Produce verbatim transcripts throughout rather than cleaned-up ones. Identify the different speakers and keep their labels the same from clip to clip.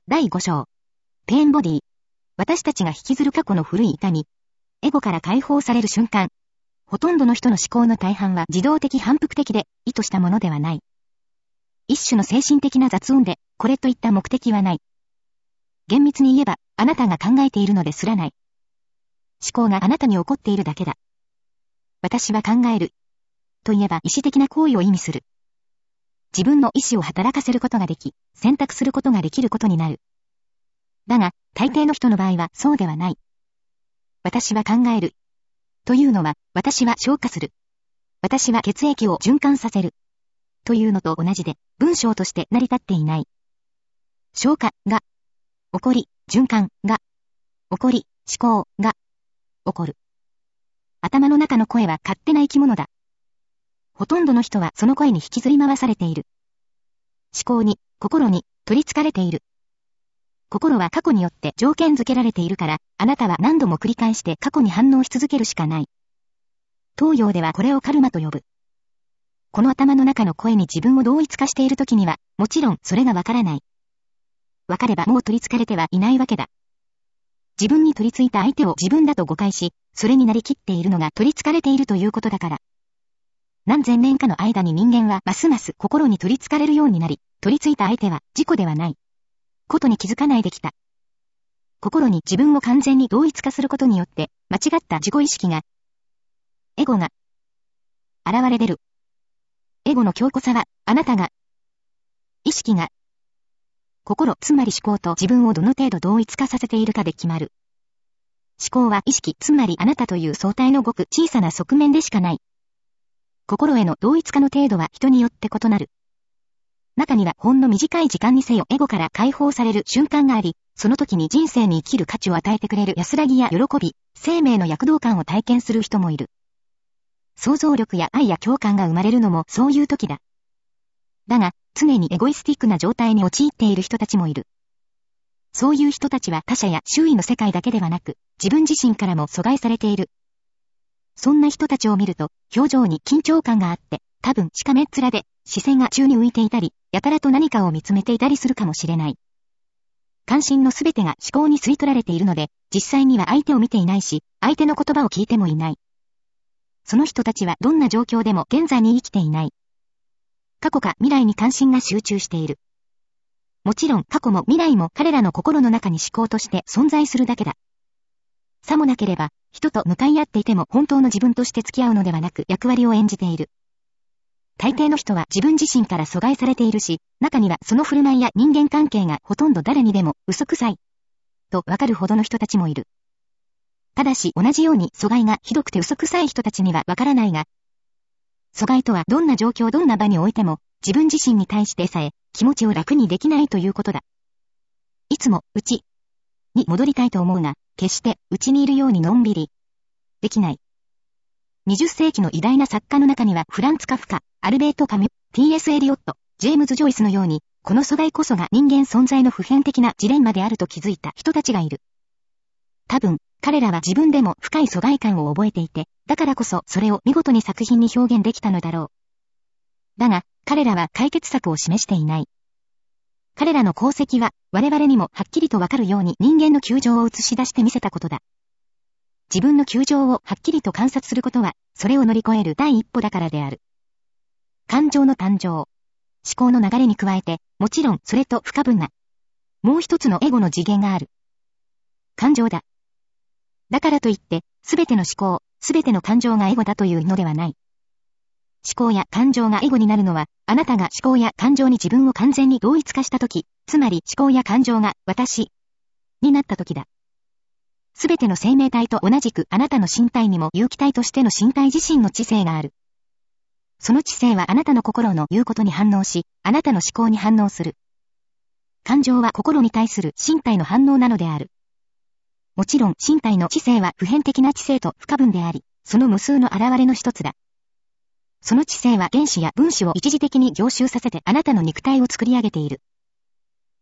Speaker 1: だいご章。ペーンボディ。私たちが引きずる過去の古い痛み。エゴから解放される瞬間。ほとんどの人の思考の大半は自動的反復的で意図したものではない。一種の精神的な雑音で、これといった目的はない。厳密に言えば、あなたが考えているのですらない。思考があなたに起こっているだけだ。私は考える。といえば意思的な行為を意味する。自分の意思を働かせることができ、選択することができることになる。だが、大抵の人の場合はそうではない。私は考える。というのは、私は消化する。私は血液を循環させる。というのと同じで、文章として成り立っていない。消化が、起こり、循環が、起こり、思考が、起こる。頭の中の声は勝手な生き物だ。ほとんどの人はその声に引きずり回されている。思考に、心に、取り憑かれている。心は過去によって条件付けられているから、あなたは何度も繰り返して過去に反応し続けるしかない。東洋ではこれをカルマと呼ぶ。この頭の中の声に自分を同一化しているときには、もちろんそれがわからない。わかればもう取り憑かれてはいないわけだ。自分に取り憑いた相手を自分だと誤解し、それになりきっているのが取り憑かれているということだから。何千年かの間に人間はますます心に取り憑かれるようになり、取り憑いた相手は自己ではない。ことに気づかないできた。心に自分を完全に同一化することによって、間違った自己意識が、エゴが、現れ出る。エゴの強固さは、あなたが、意識が、心つまり思考と自分をどの程度同一化させているかで決まる。思考は意識つまりあなたという相対のごく小さな側面でしかない。心への同一化の程度は人によって異なる。中にはほんの短い時間にせよエゴから解放される瞬間があり、その時に人生に生きる価値を与えてくれる安らぎや喜び、生命の躍動感を体験する人もいる。想像力や愛や共感が生まれるのもそういう時だ。だが、常にエゴイスティックな状態に陥っている人たちもいる。そういう人たちは他者や周囲の世界だけではなく、自分自身からも阻害されている。そんな人たちを見ると、表情に緊張感があって、多分しかめっ面で、視線が宙に浮いていたり、やたらと何かを見つめていたりするかもしれない。関心のすべてが思考に吸い取られているので、実際には相手を見ていないし、相手の言葉を聞いてもいない。その人たちはどんな状況でも現在に生きていない。過去か未来に関心が集中している。もちろん過去も未来も彼らの心の中に思考として存在するだけだ。さもなければ、人と向かい合っていても本当の自分として付き合うのではなく役割を演じている。大抵の人は自分自身から阻害されているし、中にはその振る舞いや人間関係がほとんど誰にでも嘘くさい。とわかるほどの人たちもいる。ただし同じように阻害がひどくて嘘くさい人たちにはわからないが、阻害とはどんな状況どんな場においても、自分自身に対してさえ気持ちを楽にできないということだ。いつも、うちに戻りたいと思うが、決してうちにいるようにのんびりできない。にじゅっ世紀の偉大な作家の中にはフランツ・カフカ、アルベート・カミュ、ティーエス エリオット、ジェームズ・ジョイスのように、この阻害こそが人間存在の普遍的なジレンマであると気づいた人たちがいる。多分、彼らは自分でも深い疎外感を覚えていて、だからこそそれを見事に作品に表現できたのだろう。だが、彼らは解決策を示していない。彼らの功績は、我々にもはっきりとわかるように人間の窮状を映し出してみせたことだ。自分の窮状をはっきりと観察することは、それを乗り越える第一歩だからである。感情の誕生。思考の流れに加えて、もちろんそれと不可分な。もう一つのエゴの次元がある。感情だ。だからといって、すべての思考、すべての感情がエゴだというのではない。思考や感情がエゴになるのは、あなたが思考や感情に自分を完全に同一化したとき、つまり思考や感情が私になったときだ。すべての生命体と同じくあなたの身体にも有機体としての身体自身の知性がある。その知性はあなたの心の言うことに反応し、あなたの思考に反応する。感情は心に対する身体の反応なのである。もちろん身体の知性は普遍的な知性と不可分であり、その無数の現れの一つだ。その知性は原子や分子を一時的に凝集させてあなたの肉体を作り上げている。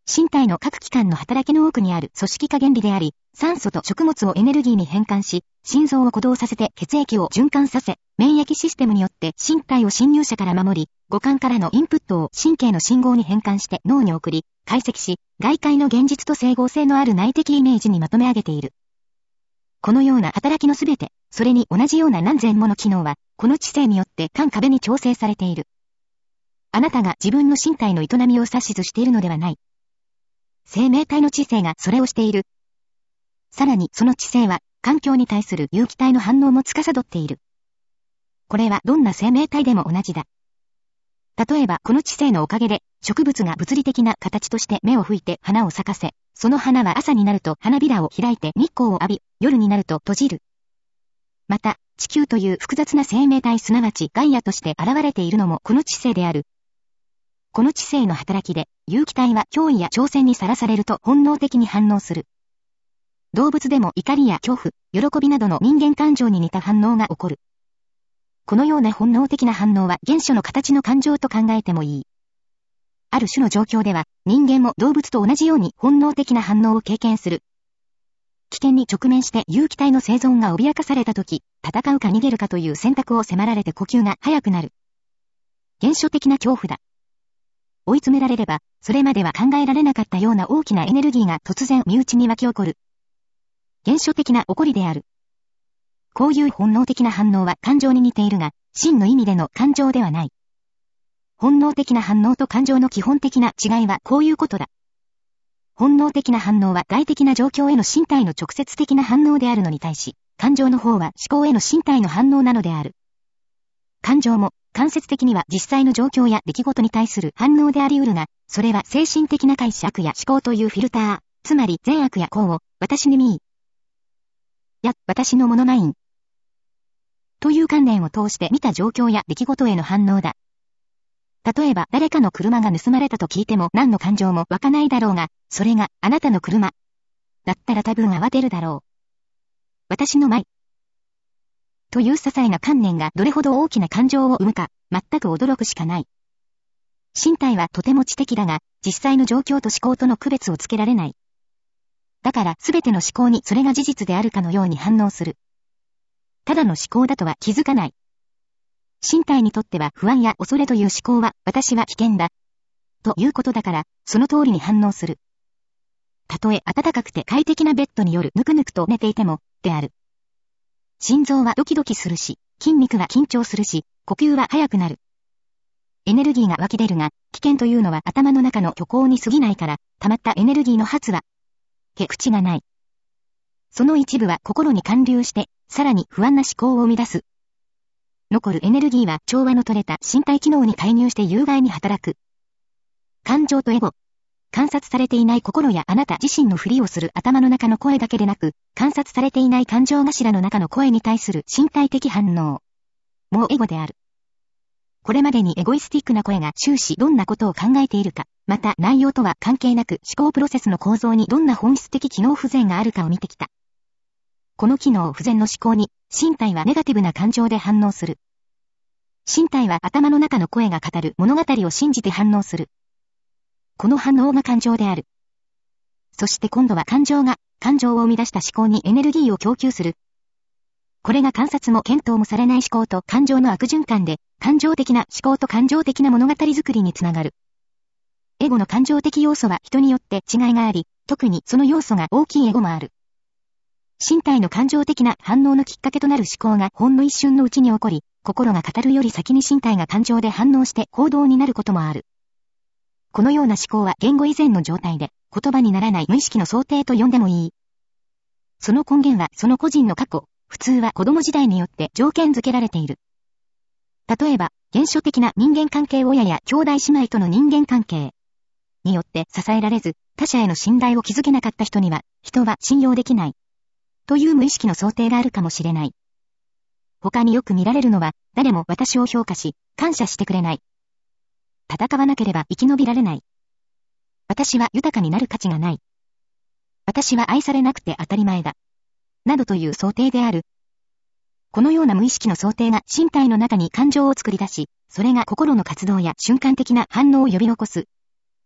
Speaker 1: 身体の各器官の働きの多くにある組織化原理であり、酸素と食物をエネルギーに変換し、心臓を鼓動させて血液を循環させ、免疫システムによって身体を侵入者から守り、五感からのインプットを神経の信号に変換して脳に送り、解析し、外界の現実と整合性のある内的イメージにまとめ上げている。このような働きのすべて、それに同じような何千もの機能は、この知性によって間壁に調整されている。あなたが自分の身体の営みを指図しているのではない。生命体の知性がそれをしている。さらにその知性は、環境に対する有機体の反応も司っている。これはどんな生命体でも同じだ。例えばこの知性のおかげで、植物が物理的な形として芽を吹いて花を咲かせ、その花は朝になると花びらを開いて日光を浴び、夜になると閉じる。また、地球という複雑な生命体すなわちガイアとして現れているのもこの知性である。この知性の働きで、有機体は脅威や挑戦にさらされると本能的に反応する。動物でも怒りや恐怖、喜びなどの人間感情に似た反応が起こる。このような本能的な反応は原初の形の感情と考えてもいい。ある種の状況では、人間も動物と同じように本能的な反応を経験する。危険に直面して有機体の生存が脅かされたとき、戦うか逃げるかという選択を迫られて呼吸が速くなる。原初的な恐怖だ。追い詰められれば、それまでは考えられなかったような大きなエネルギーが突然身内に湧き起こる。原初的な起こりである。こういう本能的な反応は感情に似ているが、真の意味での感情ではない。本能的な反応と感情の基本的な違いはこういうことだ。本能的な反応は外的な状況への身体の直接的な反応であるのに対し、感情の方は思考への身体の反応なのである。感情も、間接的には実際の状況や出来事に対する反応であり得るが、それは精神的な解釈や思考というフィルター、つまり善悪や幸を、私に見い。や、私のものないん。という観念を通して見た状況や出来事への反応だ。例えば誰かの車が盗まれたと聞いても何の感情も湧かないだろうが、それがあなたの車。だったら多分慌てるだろう。私の舞。という些細な観念がどれほど大きな感情を生むか、全く驚くしかない。身体はとても知的だが、実際の状況と思考との区別をつけられない。だからすべての思考にそれが事実であるかのように反応する。ただの思考だとは気づかない。身体にとっては不安や恐れという思考は、私は危険だ。ということだから、その通りに反応する。たとえ暖かくて快適なベッドに夜ぬくぬくと寝ていても、である。心臓はドキドキするし、筋肉は緊張するし、呼吸は速くなる。エネルギーが湧き出るが、危険というのは頭の中の虚構に過ぎないから、溜まったエネルギーの発は、へ口がない。その一部は心に還流して、さらに不安な思考を生み出す。残るエネルギーは調和の取れた身体機能に介入して有害に働く。感情とエゴ。観察されていない心やあなた自身のふりをする頭の中の声だけでなく、観察されていない感情頭の中の声に対する身体的反応。もうエゴである。これまでにエゴイスティックな声が終始どんなことを考えているか、また内容とは関係なく思考プロセスの構造にどんな本質的機能不全があるかを見てきた。この機能不全の思考に、身体はネガティブな感情で反応する。身体は頭の中の声が語る物語を信じて反応する。この反応が感情である。そして今度は感情が、感情を生み出した思考にエネルギーを供給する。これが観察も検討もされない思考と感情の悪循環で、感情的な思考と感情的な物語作りにつながる。エゴの感情的要素は人によって違いがあり、特にその要素が大きいエゴもある。身体の感情的な反応のきっかけとなる思考がほんの一瞬のうちに起こり、心が語るより先に身体が感情で反応して行動になることもある。このような思考は言語以前の状態で、言葉にならない無意識の想定と呼んでもいい。その根源はその個人の過去、普通は子供時代によって条件付けられている。例えば、原初的な人間関係親や兄弟姉妹との人間関係によって支えられず、他者への信頼を築けなかった人には、人は信用できない。という無意識の想定があるかもしれない。他によく見られるのは、誰も私を評価し、感謝してくれない。戦わなければ生き延びられない。私は豊かになる価値がない。私は愛されなくて当たり前だ。などという想定である。このような無意識の想定が身体の中に感情を作り出し、それが心の活動や瞬間的な反応を呼び起こす。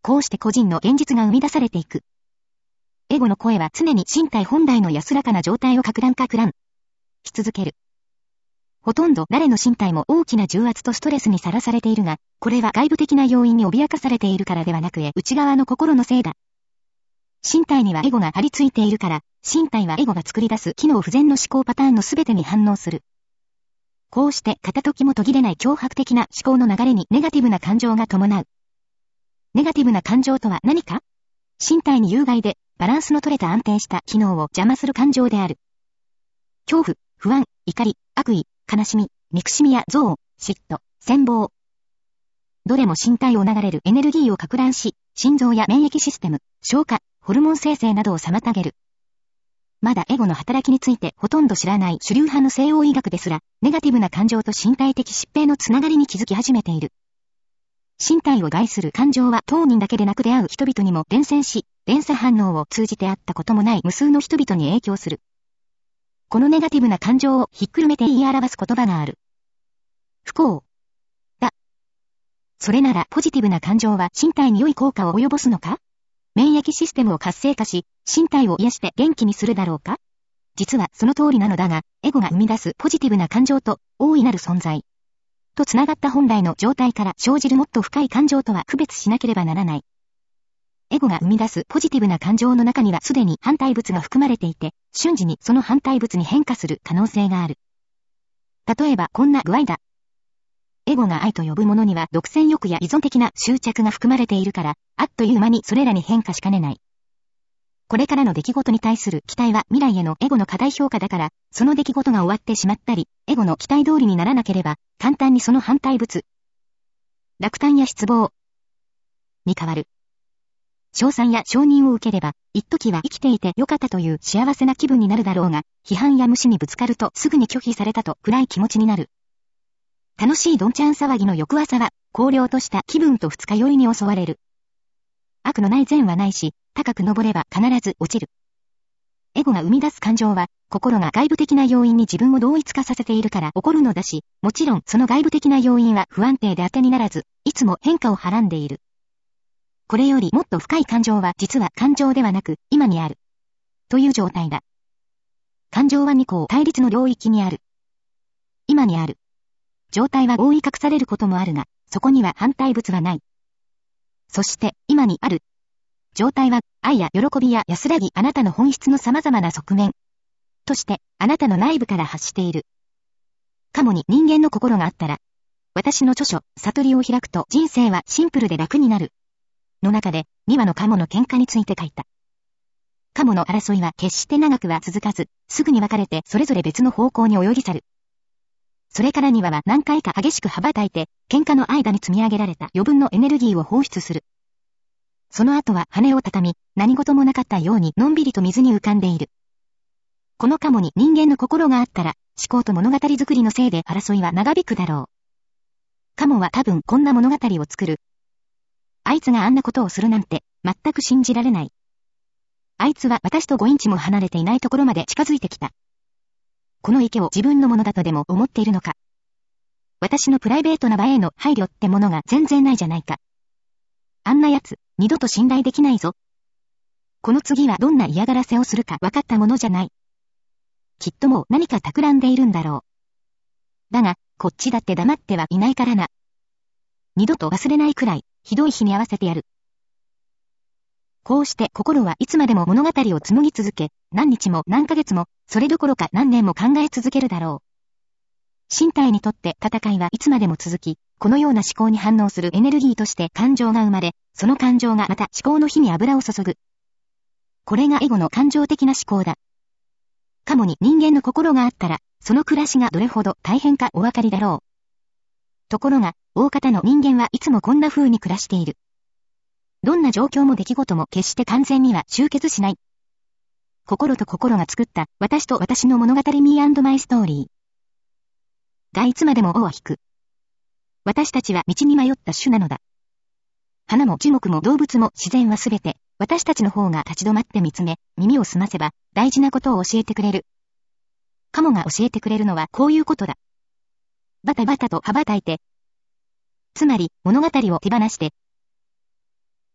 Speaker 1: こうして個人の現実が生み出されていく。エゴの声は常に身体本来の安らかな状態を撹乱撹乱し続ける。ほとんど誰の身体も大きな重圧とストレスにさらされているが、これは外部的な要因に脅かされているからではなく内側の心のせいだ。身体にはエゴが張り付いているから、身体はエゴが作り出す機能不全の思考パターンのすべてに反応する。こうして片時も途切れない脅迫的な思考の流れにネガティブな感情が伴う。ネガティブな感情とは何か？身体に有害でバランスの取れた安定した機能を邪魔する感情である。恐怖、不安、怒り、悪意、悲しみ、憎しみや憎悪、嫉妬、羨望。どれも身体を流れるエネルギーを撹乱し、心臓や免疫システム、消化、ホルモン生成などを妨げる。まだエゴの働きについてほとんど知らない主流派の西洋医学ですら、ネガティブな感情と身体的疾病のつながりに気づき始めている。身体を害する感情は当人だけでなく出会う人々にも伝染し、連鎖反応を通じて会ったこともない無数の人々に影響する。このネガティブな感情をひっくるめて言い表す言葉がある。不幸。だ。それならポジティブな感情は身体に良い効果を及ぼすのか？免疫システムを活性化し、身体を癒して元気にするだろうか？実はその通りなのだが、エゴが生み出すポジティブな感情と大いなる存在とつながった本来の状態から生じるもっと深い感情とは区別しなければならない。エゴが生み出すポジティブな感情の中にはすでに反対物が含まれていて、瞬時にその反対物に変化する可能性がある。例えばこんな具合だ。エゴが愛と呼ぶものには独占欲や依存的な執着が含まれているから、あっという間にそれらに変化しかねない。これからの出来事に対する期待は未来へのエゴの過大評価だから、その出来事が終わってしまったり、エゴの期待通りにならなければ、簡単にその反対物、落胆や失望に変わる。称賛や承認を受ければ、一時は生きていてよかったという幸せな気分になるだろうが、批判や無視にぶつかるとすぐに拒否されたと暗い気持ちになる。楽しいどんちゃん騒ぎの翌朝は、荒涼とした気分と二日酔いに襲われる。悪のない善はないし、高く登れば必ず落ちる。エゴが生み出す感情は、心が外部的な要因に自分を同一化させているから起こるのだし、もちろんその外部的な要因は不安定で当てにならず、いつも変化をはらんでいる。これよりもっと深い感情は実は感情ではなく、今にある。という状態だ。感情は二項対立の領域にある。今にある。状態は覆い隠されることもあるが、そこには反対物はない。そして、今にある。状態は、愛や喜びや安らぎあなたの本質の様々な側面。として、あなたの内部から発している。カモに人間の心があったら、私の著書、悟りを開くと人生はシンプルで楽になる。の中で、にわのカモの喧嘩について書いた。カモの争いは決して長くは続かず、すぐに別れてそれぞれ別の方向に泳ぎ去る。それからにわは何回か激しく羽ばたいて、喧嘩の間に積み上げられた余分のエネルギーを放出する。その後は羽を畳み、何事もなかったようにのんびりと水に浮かんでいる。このカモに人間の心があったら、思考と物語作りのせいで争いは長引くだろう。カモは多分こんな物語を作る。あいつがあんなことをするなんて、全く信じられない。あいつは私とごインチも離れていないところまで近づいてきた。この池を自分のものだとでも思っているのか。私のプライベートな場への配慮ってものが全然ないじゃないか。あんな奴、二度と信頼できないぞ。この次はどんな嫌がらせをするか分かったものじゃない。きっともう何か企んでいるんだろう。だが、こっちだって黙ってはいないからな。二度と忘れないくらい、ひどい日に合わせてやる。こうして心はいつまでも物語を紡ぎ続け、何日も何ヶ月も、それどころか何年も考え続けるだろう。身体にとって戦いはいつまでも続き、このような思考に反応するエネルギーとして感情が生まれ、その感情がまた思考の火に油を注ぐ。これがエゴの感情的な思考だ。カモに人間の心があったら、その暮らしがどれほど大変かお分かりだろう。ところが、大方の人間はいつもこんな風に暮らしている。どんな状況も出来事も決して完全には集結しない。心と心が作った私と私の物語 Me and My Story がいつまでも尾を引く。私たちは道に迷った種なのだ。花も樹木も動物も自然はすべて私たちの方が立ち止まって見つめ、耳を澄ませば大事なことを教えてくれる。カモが教えてくれるのはこういうことだ。バタバタと羽ばたいて、つまり物語を手放して、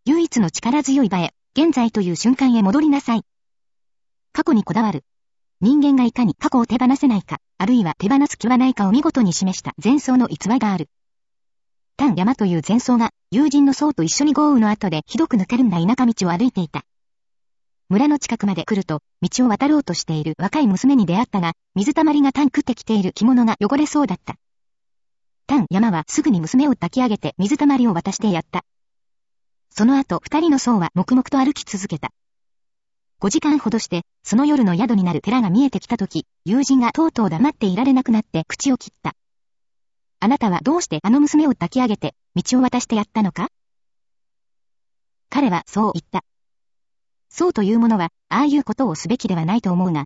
Speaker 1: 唯一の力強い場へ、現在という瞬間へ戻りなさい。過去にこだわる。人間がいかに過去を手放せないか、あるいは手放す気はないかを見事に示した前奏の逸話がある。丹山という前奏が、友人の僧と一緒に豪雨の後でひどくぬかるんだ田舎道を歩いていた。村の近くまで来ると、道を渡ろうとしている若い娘に出会ったが、水たまりがタンクって着ている着物が汚れそうだった。丹山はすぐに娘を抱き上げて水たまりを渡してやった。その後二人の僧は黙々と歩き続けた。ごじかんほどして、その夜の宿になる寺が見えてきたとき、友人がとうとう黙っていられなくなって口を切った。あなたはどうしてあの娘を抱き上げて、道を渡してやったのか？彼はそう言った。僧というものは、ああいうことをすべきではないと思うが。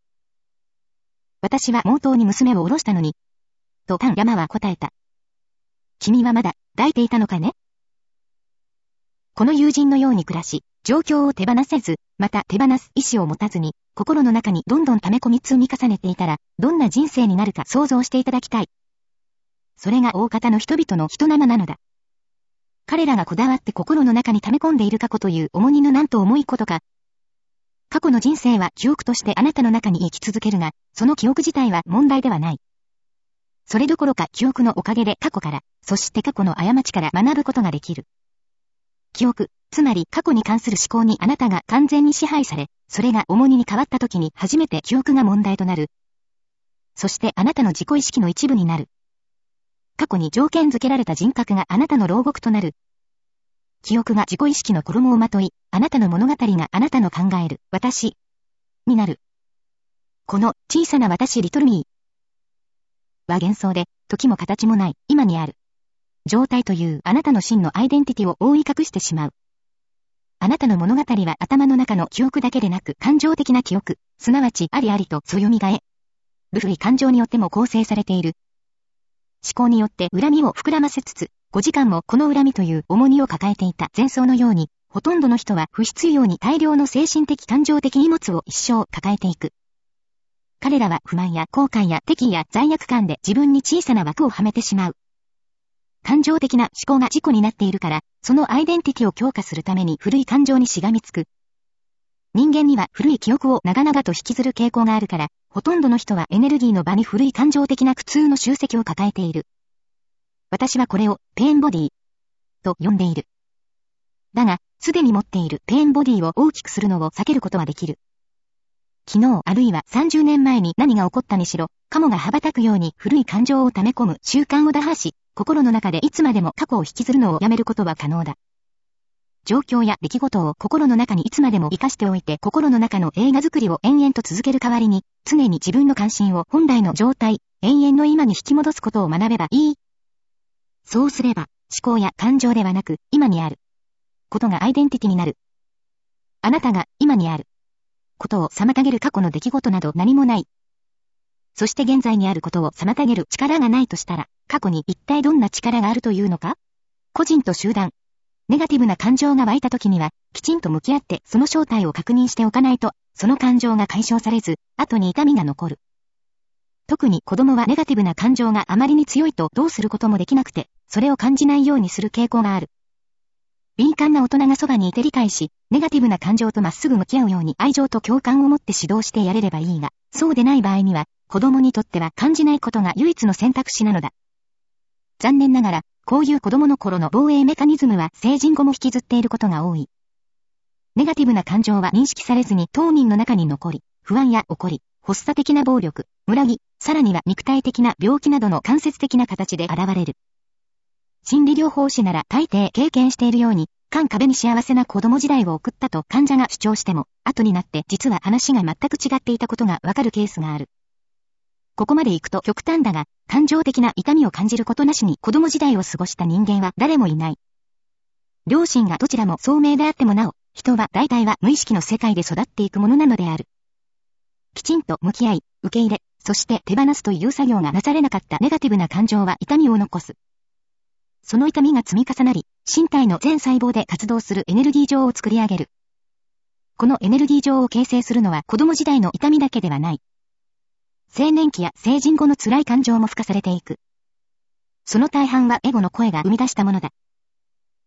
Speaker 1: 私は毛頭に娘を下ろしたのに。と丹山は答えた。君はまだ抱いていたのかね？この友人のように暮らし、状況を手放せず、また手放す意志を持たずに、心の中にどんどん溜め込み積み重ねていたら、どんな人生になるか想像していただきたい。それが大方の人々の人生なのだ。彼らがこだわって心の中に溜め込んでいる過去という重荷のなんと重いことか。過去の人生は記憶としてあなたの中に生き続けるが、その記憶自体は問題ではない。それどころか記憶のおかげで過去から、そして過去の過ちから学ぶことができる。記憶、つまり過去に関する思考にあなたが完全に支配され、それが重荷に変わった時に初めて記憶が問題となる。そしてあなたの自己意識の一部になる。過去に条件付けられた人格があなたの牢獄となる。記憶が自己意識の衣をまとい、あなたの物語があなたの考える、私、になる。この小さな私リトルミーは幻想で、時も形もない、今にある。状態というあなたの真のアイデンティティを覆い隠してしまう。あなたの物語は頭の中の記憶だけでなく感情的な記憶、すなわちありありとそよみがえる古い感情によっても構成されている。思考によって恨みを膨らませつつ、ごじかんもこの恨みという重荷を抱えていた前奏のように、ほとんどの人は不必要に大量の精神的感情的荷物を一生抱えていく。彼らは不満や後悔や敵意や罪悪感で自分に小さな枠をはめてしまう。感情的な思考が自己になっているから、そのアイデンティティを強化するために古い感情にしがみつく。人間には古い記憶を長々と引きずる傾向があるから、ほとんどの人はエネルギーの場に古い感情的な苦痛の集積を抱えている。私はこれをペーンボディと呼んでいる。だが、すでに持っているペーンボディを大きくするのを避けることはできる。昨日あるいはさんじゅうねんまえに何が起こったにしろ、カモが羽ばたくように古い感情を溜め込む習慣を打破し、心の中でいつまでも過去を引きずるのをやめることは可能だ。状況や出来事を心の中にいつまでも生かしておいて心の中の映画作りを延々と続ける代わりに、常に自分の関心を本来の状態、永遠の今に引き戻すことを学べばいい。そうすれば、思考や感情ではなく、今にあることがアイデンティティになる。あなたが今にあることを妨げる過去の出来事など何もない。そして現在にあることを妨げる力がないとしたら、過去に一体どんな力があるというのか？個人と集団。ネガティブな感情が湧いた時には、きちんと向き合ってその正体を確認しておかないと、その感情が解消されず、後に痛みが残る。特に子供はネガティブな感情があまりに強いとどうすることもできなくて、それを感じないようにする傾向がある。敏感な大人がそばにいて理解し、ネガティブな感情とまっすぐ向き合うように愛情と共感を持って指導してやれればいいが、そうでない場合には、子供にとっては感じないことが唯一の選択肢なのだ。残念ながら、こういう子供の頃の防衛メカニズムは成人後も引きずっていることが多い。ネガティブな感情は認識されずに当人の中に残り、不安や怒り、発作的な暴力、裏切、さらには肉体的な病気などの間接的な形で現れる。心理療法士なら大抵経験しているように、間壁に幸せな子供時代を送ったと患者が主張しても、後になって実は話が全く違っていたことがわかるケースがある。ここまで行くと極端だが、感情的な痛みを感じることなしに子供時代を過ごした人間は誰もいない。両親がどちらも聡明であってもなお、人は大体は無意識の世界で育っていくものなのである。きちんと向き合い、受け入れ、そして手放すという作業がなされなかったネガティブな感情は痛みを残す。その痛みが積み重なり、身体の全細胞で活動するエネルギー場を作り上げる。このエネルギー場を形成するのは子供時代の痛みだけではない。青年期や成人後の辛い感情も付加されていく。その大半はエゴの声が生み出したものだ。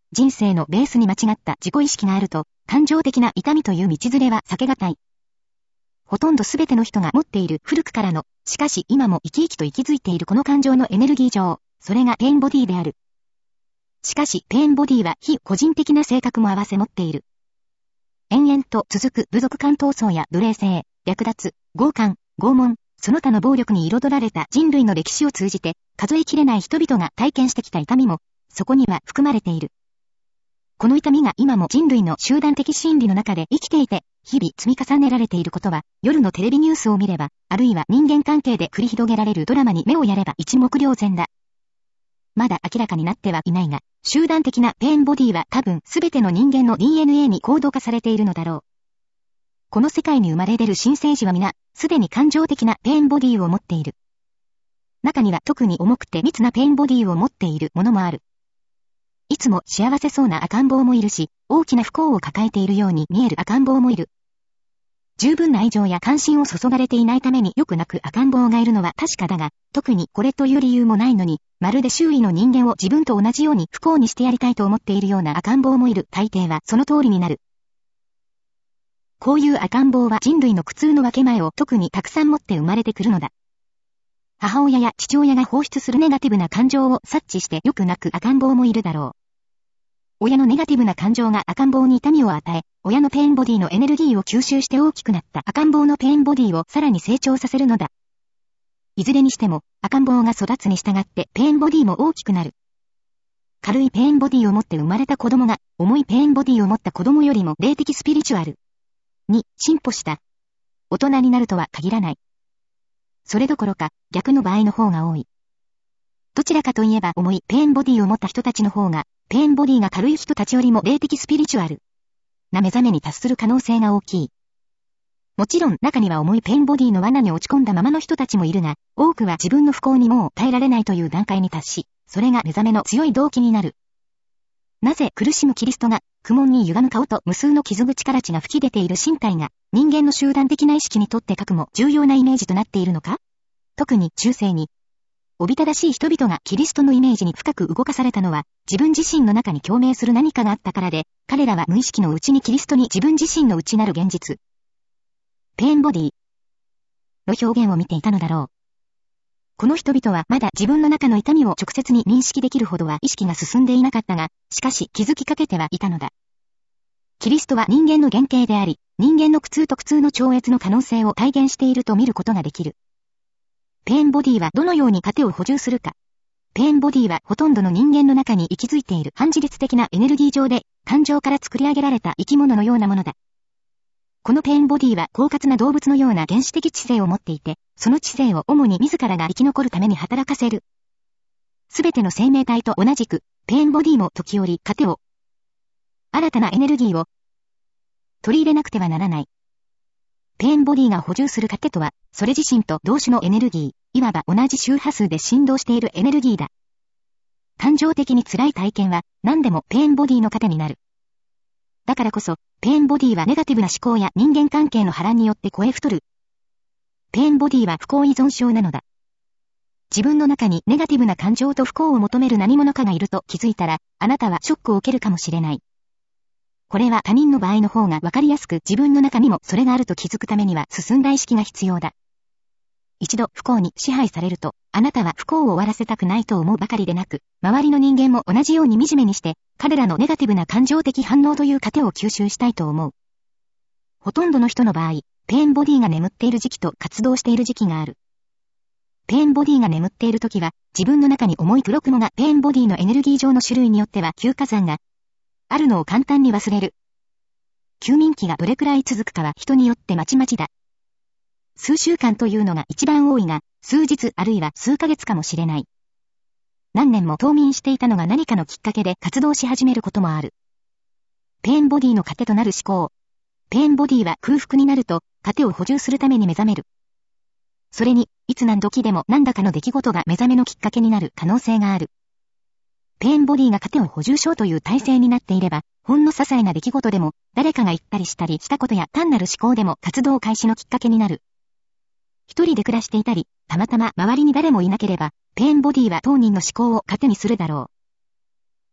Speaker 1: 人生のベースに間違った自己意識があると、感情的な痛みという道連れは避けがたい。ほとんどすべての人が持っている古くからの、しかし今も生き生きと息づいているこの感情のエネルギー上、それがペインボディである。しかし、ペインボディは非個人的な性格も合わせ持っている。延々と続く部族間闘争や奴隷制、略奪、強姦、拷問、その他の暴力に彩られた人類の歴史を通じて、数えきれない人々が体験してきた痛みも、そこには含まれている。この痛みが今も人類の集団的心理の中で生きていて、日々積み重ねられていることは、夜のテレビニュースを見れば、あるいは人間関係で繰り広げられるドラマに目をやれば一目瞭然だ。まだ明らかになってはいないが、集団的なペインボディは多分すべての人間の ディーエヌエー にコード化されているのだろう。この世界に生まれ出る新生児は皆、すでに感情的なペインボディを持っている。中には特に重くて密なペインボディを持っているものもある。いつも幸せそうな赤ん坊もいるし、大きな不幸を抱えているように見える赤ん坊もいる。十分な愛情や関心を注がれていないためによく泣く赤ん坊がいるのは確かだが、特にこれという理由もないのに、まるで周囲の人間を自分と同じように不幸にしてやりたいと思っているような赤ん坊もいる。大抵はその通りになる。こういう赤ん坊は人類の苦痛の分け前を特にたくさん持って生まれてくるのだ。母親や父親が放出するネガティブな感情を察知してよく泣く赤ん坊もいるだろう。親のネガティブな感情が赤ん坊に痛みを与え、親のペインボディのエネルギーを吸収して大きくなった赤ん坊のペインボディをさらに成長させるのだ。いずれにしても、赤ん坊が育つに従ってペインボディも大きくなる。軽いペインボディを持って生まれた子供が、重いペインボディを持った子供よりも霊的スピリチュアルに進歩した。大人になるとは限らない。それどころか、逆の場合の方が多い。どちらかといえば重いペインボディを持った人たちの方が、ペインボディが軽い人たちよりも霊的スピリチュアルな目覚めに達する可能性が大きい。もちろん中には重いペインボディの罠に落ち込んだままの人たちもいるが、多くは自分の不幸にもう耐えられないという段階に達し、それが目覚めの強い動機になる。なぜ苦しむキリストが、苦悶に歪む顔と無数の傷口から血が吹き出ている身体が、人間の集団的な意識にとってかくも重要なイメージとなっているのか？特に中世に、おびただしい人々がキリストのイメージに深く動かされたのは、自分自身の中に共鳴する何かがあったからで、彼らは無意識のうちにキリストに自分自身の内なる現実、ペインボディの表現を見ていたのだろう。この人々はまだ自分の中の痛みを直接に認識できるほどは意識が進んでいなかったが、しかし気づきかけてはいたのだ。キリストは人間の原型であり、人間の苦痛と苦痛の超越の可能性を体現していると見ることができる。ペインボディはどのように糧を補充するか。ペインボディはほとんどの人間の中に息づいている反自律的なエネルギー上で、感情から作り上げられた生き物のようなものだ。このペインボディは狡猾な動物のような原始的知性を持っていて、その知性を主に自らが生き残るために働かせる。すべての生命体と同じく、ペインボディも時折糧を、新たなエネルギーを取り入れなくてはならない。ペインボディが補充する糧とは、それ自身と同種のエネルギー、いわば同じ周波数で振動しているエネルギーだ。感情的に辛い体験は何でもペインボディの糧になる。だからこそ、ペインボディはネガティブな思考や人間関係の波乱によって超え太る。ペインボディは不幸依存症なのだ。自分の中にネガティブな感情と不幸を求める何者かがいると気づいたら、あなたはショックを受けるかもしれない。これは他人の場合の方がわかりやすく自分の中にもそれがあると気づくためには進んだ意識が必要だ。一度不幸に支配されると、あなたは不幸を終わらせたくないと思うばかりでなく、周りの人間も同じように惨めにして、彼らのネガティブな感情的反応という糧を吸収したいと思う。ほとんどの人の場合、ペインボディが眠っている時期と活動している時期がある。ペインボディが眠っている時は、自分の中に重い黒雲がペインボディのエネルギー上の種類によっては休火山があるのを簡単に忘れる。休眠期がどれくらい続くかは人によってまちまちだ。数週間というのが一番多いが、数日あるいは数ヶ月かもしれない。何年も冬眠していたのが何かのきっかけで活動し始めることもある。ペインボディの糧となる思考。ペインボディは空腹になると、糧を補充するために目覚める。それに、いつ何時でも何らかの出来事が目覚めのきっかけになる可能性がある。ペインボディが糧を補充しようという体制になっていれば、ほんの些細な出来事でも、誰かが言ったりしたりしたことや単なる思考でも活動開始のきっかけになる。一人で暮らしていたり、たまたま周りに誰もいなければ、ペインボディは当人の思考を糧にするだろう。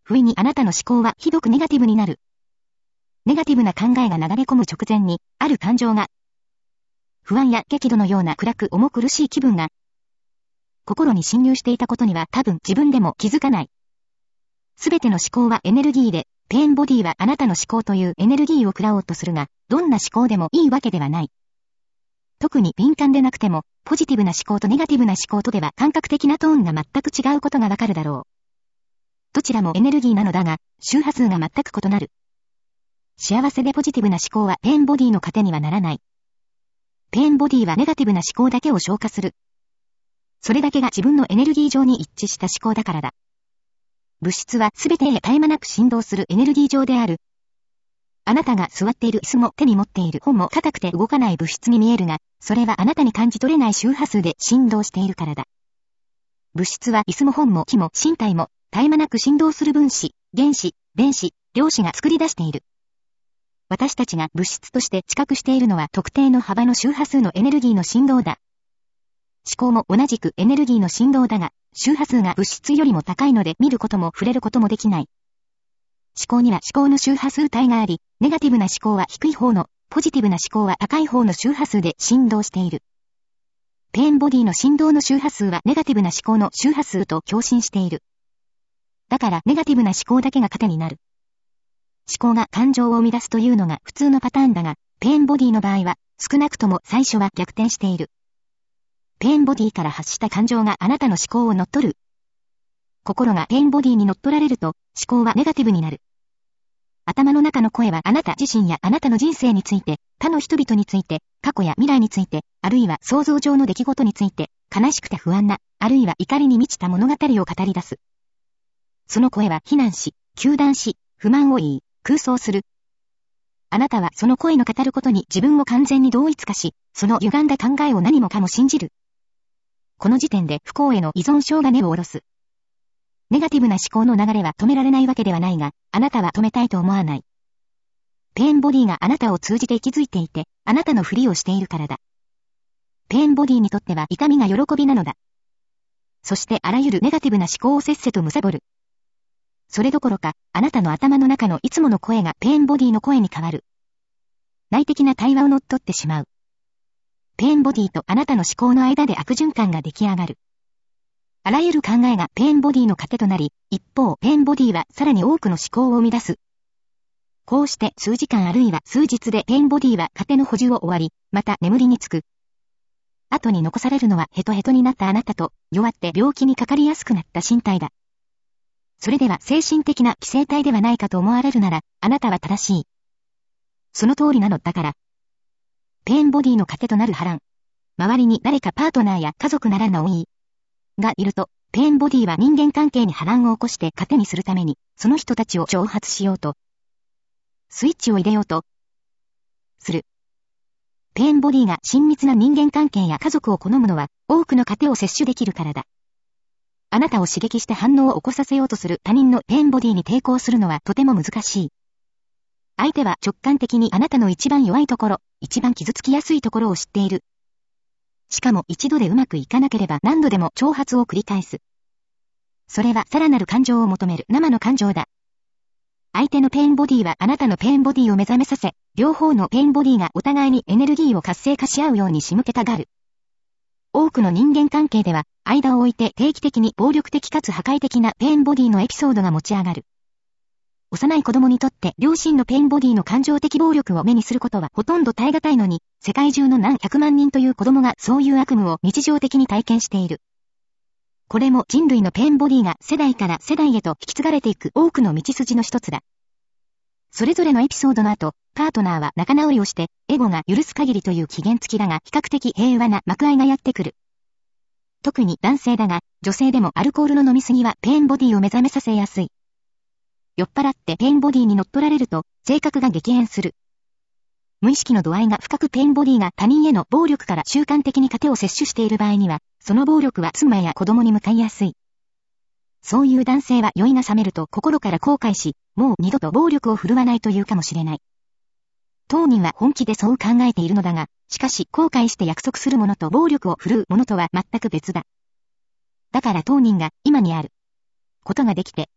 Speaker 1: 不意にあなたの思考はひどくネガティブになる。ネガティブな考えが流れ込む直前に、ある感情が、不安や激怒のような暗く重苦しい気分が、心に侵入していたことには多分自分でも気づかない。すべての思考はエネルギーで、ペインボディはあなたの思考というエネルギーを食らおうとするが、どんな思考でもいいわけではない。特に敏感でなくても、ポジティブな思考とネガティブな思考とでは感覚的なトーンが全く違うことがわかるだろう。どちらもエネルギーなのだが、周波数が全く異なる。幸せでポジティブな思考はペインボディの糧にはならない。ペインボディはネガティブな思考だけを消化する。それだけが自分のエネルギー上に一致した思考だからだ。物質はすべてへ絶え間なく振動するエネルギー上である。あなたが座っている椅子も手に持っている本も硬くて動かない物質に見えるが、それはあなたに感じ取れない周波数で振動しているからだ。物質は椅子も本も木も身体も絶え間なく振動する分子、原子、電子、量子が作り出している。私たちが物質として知覚しているのは特定の幅の周波数のエネルギーの振動だ。思考も同じくエネルギーの振動だが、周波数が物質よりも高いので見ることも触れることもできない。思考には思考の周波数帯があり、ネガティブな思考は低い方の、ポジティブな思考は高い方の周波数で振動している。ペインボディの振動の周波数はネガティブな思考の周波数と共振している。だからネガティブな思考だけが糧になる。思考が感情を生み出すというのが普通のパターンだが、ペインボディの場合は少なくとも最初は逆転している。ペインボディから発した感情があなたの思考を乗っ取る。心がペインボディに乗っ取られると、思考はネガティブになる。頭の中の声はあなた自身やあなたの人生について、他の人々について、過去や未来について、あるいは想像上の出来事について、悲しくて不安な、あるいは怒りに満ちた物語を語り出す。その声は非難し、糾弾し、不満を言い、空想する。あなたはその声の語ることに自分を完全に同一化し、その歪んだ考えを何もかも信じる。この時点で不幸への依存症が根を下ろす。ネガティブな思考の流れは止められないわけではないが、あなたは止めたいと思わない。ペインボディがあなたを通じて息づいていて、あなたのふりをしているからだ。ペインボディにとっては痛みが喜びなのだ。そしてあらゆるネガティブな思考をせっせと貪る。それどころか、あなたの頭の中のいつもの声がペインボディの声に変わる。内的な対話を乗っ取ってしまう。ペインボディとあなたの思考の間で悪循環が出来上がる。あらゆる考えがペインボディの糧となり、一方ペインボディはさらに多くの思考を生み出す。こうして数時間あるいは数日でペインボディは糧の補充を終わり、また眠りにつく。後に残されるのはヘトヘトになったあなたと、弱って病気にかかりやすくなった身体だ。それでは精神的な寄生体ではないかと思われるなら、あなたは正しい。その通りなのだから。ペインボディの糧となる波乱。周りに誰かパートナーや家族ならの多い。がいると、ペインボディは人間関係に波乱を起こして糧にするために、その人たちを挑発しようと、スイッチを入れようと、する。ペインボディが親密な人間関係や家族を好むのは、多くの糧を摂取できるからだ。あなたを刺激して反応を起こさせようとする他人のペインボディに抵抗するのはとても難しい。相手は直感的にあなたの一番弱いところ、一番傷つきやすいところを知っている。しかも一度でうまくいかなければ何度でも挑発を繰り返す。それはさらなる感情を求める生の感情だ。相手のペインボディはあなたのペインボディを目覚めさせ、両方のペインボディがお互いにエネルギーを活性化し合うように仕向けたがる。多くの人間関係では、間を置いて定期的に暴力的かつ破壊的なペインボディのエピソードが持ち上がる。幼い子供にとって両親のペインボディの感情的暴力を目にすることはほとんど耐え難いのに、世界中の何百万人という子供がそういう悪夢を日常的に体験している。これも人類のペインボディが世代から世代へと引き継がれていく多くの道筋の一つだ。それぞれのエピソードの後、パートナーは仲直りをして、エゴが許す限りという期限付きだが比較的平和な幕愛がやってくる。特に男性だが、女性でもアルコールの飲みすぎはペインボディを目覚めさせやすい。酔っ払ってペインボディに乗っ取られると、性格が激変する。無意識の度合いが深くペインボディが他人への暴力から習慣的に糧を摂取している場合には、その暴力は妻や子供に向かいやすい。そういう男性は酔いが覚めると心から後悔し、もう二度と暴力を振るわないというかもしれない。当人は本気でそう考えているのだが、しかし後悔して約束するものと暴力を振るうものとは全く別だ。だから当人が今にあることができて、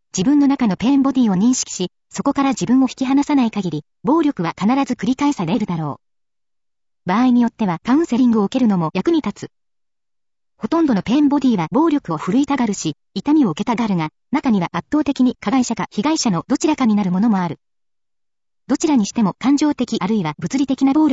Speaker 1: 自分の中のペインボディを認識し、そこから自分を引き離さない限り、暴力は必ず繰り返されるだろう。場合によってはカウンセリングを受けるのも役に立つ。ほとんどのペインボディは暴力を振るいたがるし、痛みを受けたがるが、中には圧倒的に加害者か被害者のどちらかになるものもある。どちらにしても感情的あるいは物理的な暴力